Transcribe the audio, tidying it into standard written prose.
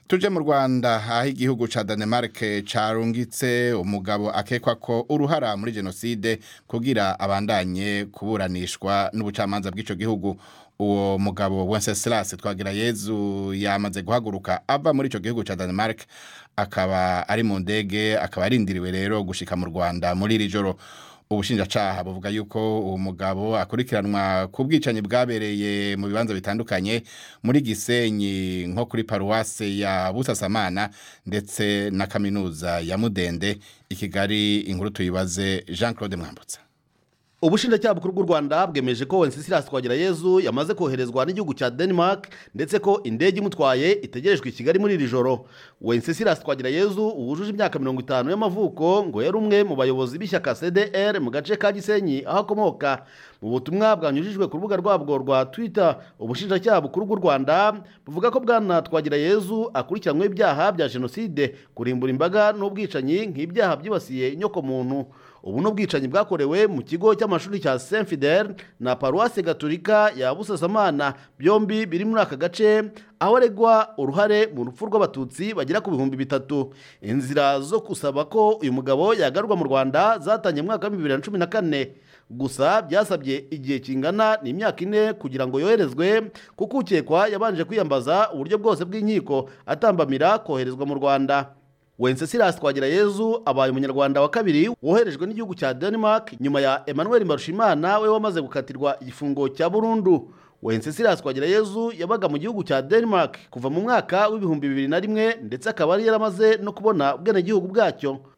Tuje mu Rwanda aho igihugu ca Denmark carungitse umugabo akekwa ko uruhara muri genocide kugira abandanye kuburanishwa n'ubucamanza bw'ico gihugu. Uwo mugabo Wenceslas Twagirayezu yamaze guhaguruka ava muri ico gihugu ca Denmark, akaba ari mu ndege, akaba arindiriwe rero gushika mu Rwanda muri iri joro. Ubushinjacaha buvuga yuko uwo mugabo akurikiranwa ku bwicanyi bwabereye mu bibanza bitandukanye muri Gisenyi, nko kuri paruwase ya Busasamana ndetse na kaminuza ya Mudende i Kigali. Inkuru tuyibaze Jean Claude Mwambutsa. Ubushinjacyaha bukuru bw'u Rwanda bwemeje ko Wenceslas Twagirayezu yamaze koherezwa n'igihugu cya Denmark ndetse ko indege imutwaye itegerejwe i Kigali muri iri joro. Wenceslas Twagirayezu wujuje imyaka 50 y'amavuko ngo yari umwe mu bayobozi b'ishyaka CDR mu gace ka Gisenyi aho akomoka. Mu butumwa bwanyujijwe ku rubuga rwabwo rwa Twitter, ubushinjacyaha bukuru bw'u Rwanda buvuga ko bwana Twagirayezu akurikiranyweho ibyaha bya jenoside, kurimbura imbaga n'ubwicanyi nk'ibyaha byibasiye inyoko muntu. Ubu n'ubwicanyi bwakorewe mu kigo cy'amashuri cya Saint Fidèle na paruwase gatolika ya Busasamana, byombi biri muri aka gace, aho aregwa uruhare mu rupfu rw'abatutsi bagera ku 3,000. Inzira zo kusaba ko uyu mugabo yagarurwa mu Rwanda zatangiye mu mwaka wa 2014, gusa byasabye igihe kingana n'imyaka 4 kugira ngo yoherezwe, kuko ukekwa yabanje kwiyambaza uburyo bwose bw'inkiko atambamira koherezwa mu Rwanda. Wenceslas Twagirayezu abaye umunyarwanda wa kabiri woherejwe n'igihugu cya Denmark nyuma ya Emmanuel Mbarushimana we wamaze gukatirwa igifungo cya burundu. Wenceslas Twagirayezu yabaga mu gihugu cya Denmark kuva mu mwaka wa 2001 ndetse akaba yari yaramaze no kubona ubwenegihugu bwacyo.